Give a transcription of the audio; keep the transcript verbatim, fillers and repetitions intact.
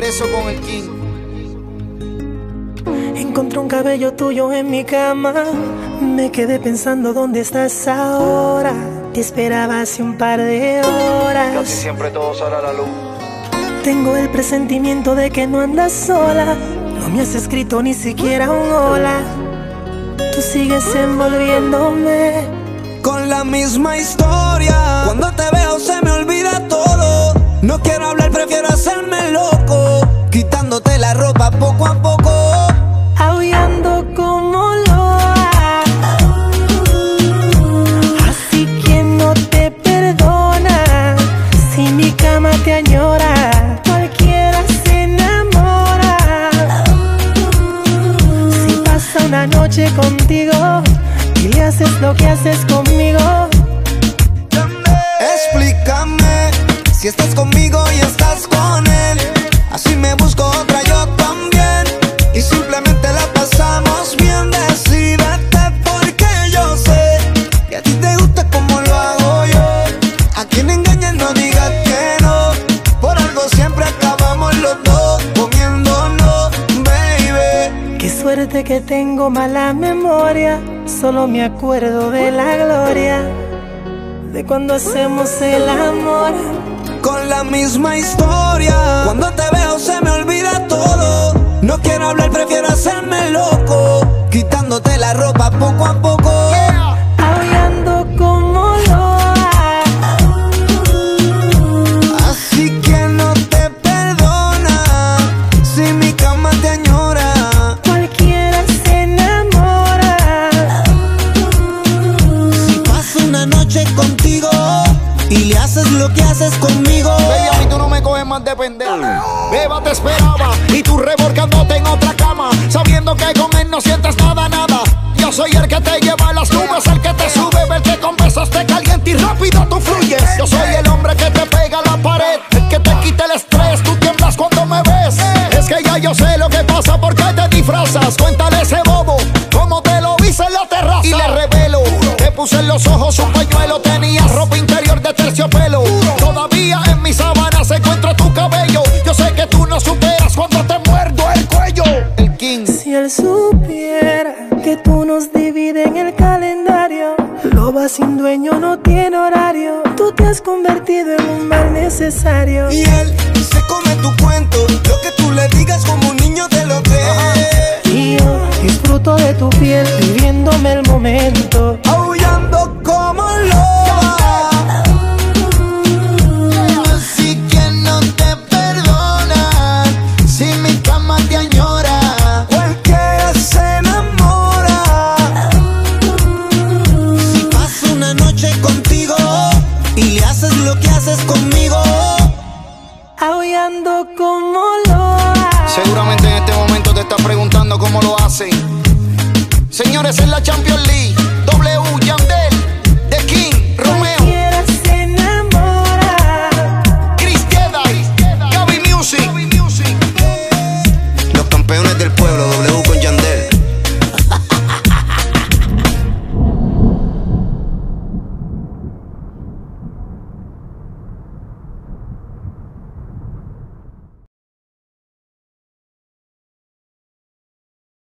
Regreso con el King. Encontré un cabello tuyo en mi cama. Me quedé pensando dónde estás ahora. Te esperaba hace un par de horas. Casi siempre todo sale a la luz. Tengo el presentimiento de que no andas sola. No me has escrito ni siquiera un hola. Tú sigues envolviéndome con la misma historia. Cuando te veo se me olvida todo. No quiero hablar, prefiero hacerme loco, quitándote la ropa poco a poco, aullando como loa. Así que no te perdona. Si mi cama te añora, cualquiera se enamora. Si pasa una noche contigo y le haces lo que haces conmigo, explícame si estás conmigo y estás con él. Así me busco otra yo también y simplemente la pasamos bien. Decídete porque yo sé que a ti te gusta como lo hago yo. A quien engañes no digas que no. Por algo siempre acabamos los dos comiéndonos, baby. Qué suerte que tengo mala memoria. Solo me acuerdo de la gloria de cuando hacemos el amor. Con la misma historia. Cuando te veo se me olvida todo. No quiero hablar, prefiero hacerme loco, quitándote la ropa poco a poco, aullando como loa. Así que no te perdona. Si mi cama te añora, cualquiera se enamora. Si paso una noche contigo y le haces lo que haces conmigo, bella, a mí tú no me coges más de pendejo. Beba te esperaba y tú revolcándote en otra cama, sabiendo que con él no sientes nada, nada. Yo soy el que te lleva a las nubes, el que te sube, el que con besos te calienta y rápido tú fluyes. Yo soy el hombre que te pega a la pared, el que te quita el estrés, tú tiemblas cuando me ves. Es que ya yo sé lo que pasa, porque te disfrazas. Cuéntale a ese bobo cómo te lo hice en la terraza y le revelo. Te puse en los ojos un pañuelo, tenías ropa interior de terciopelo. Todavía en mis sábanas encuentro tu cabello. Yo sé que tú no superas cuando te muerdo el cuello. El King. Si él supiera que tú nos divides en el calendario, loba sin dueño no tiene horario. Tú te has convertido en un mal necesario. Y él se come tu cuento, lo que tú le digas como un niño te lo cree. Y yo disfruto de tu piel, viviéndome el momento, aullando como loa. Así que no te perdona. Si mi cama te añora, cualquiera se enamora. Si paso una noche contigo y le haces lo que haces conmigo, aullando como loa. Seguramente en este momento te estás preguntando cómo lo hacen. Señores, en la Champions League, W